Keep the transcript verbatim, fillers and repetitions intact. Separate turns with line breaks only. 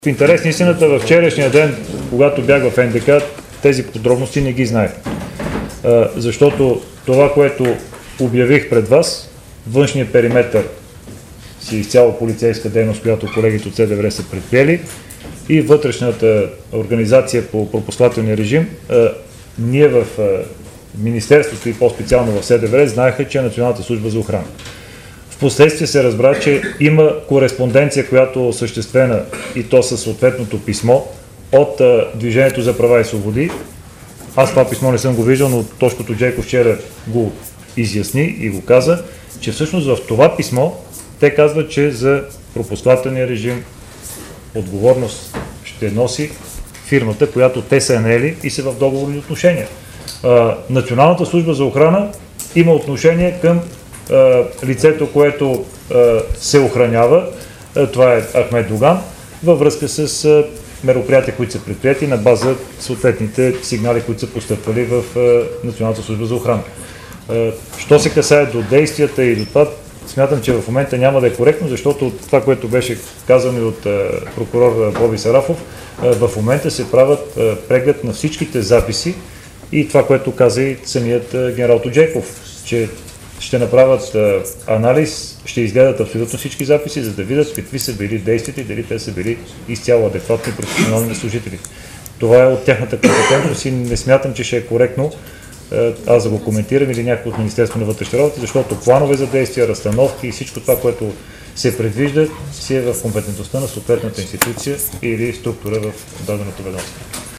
В интерес на истината, във вчерашния ден, когато бях в Н Д К, тези подробности не ги знаех. Защото това, което обявих пред вас, външния периметър си изцяло полицейска дейност, която колегите от С Д В Р са предприели, и вътрешната организация по пропускателния режим, ние в Министерството и по-специално в С Д В Р знаеха, че е Националната служба за охрана. Впоследствие се разбра, че има кореспонденция, която е осъществена, и то със съответното писмо от Движението за права и свободи. Аз това писмо не съм го виждал, но Тошко Тоджейков вчера го изясни и го каза, че всъщност в това писмо те казват, че за пропускателния режим отговорност ще носи фирмата, която те са наели и са в договорни отношения. Националната служба за охрана има отношение към лицето, което се охранява, това е Ахмед Доган, във връзка с мероприятия, които са предприяти на база съответните сигнали, които са постъпвали в Националната служба за охрана. Що се касае до действията и до това, смятам, че в момента няма да е коректно, защото това, което беше казано и от прокурор Боби Сарафов, в момента се правят преглед на всичките записи и това, което каза и самият генерал Тоджейков, че ще направят анализ, ще изгледат абсолютно всички записи, за да видят какви са били действията и дали те са били изцяло адекватни и професионални на служители. Това е от тяхната компетентност и не смятам, че ще е коректно аз да го коментирам или някой от Министерството на вътрешните работи, защото планове за действия, разстановки и всичко това, което се предвижда, си е в компетентността на съответната институция или структура в даденото ведомство.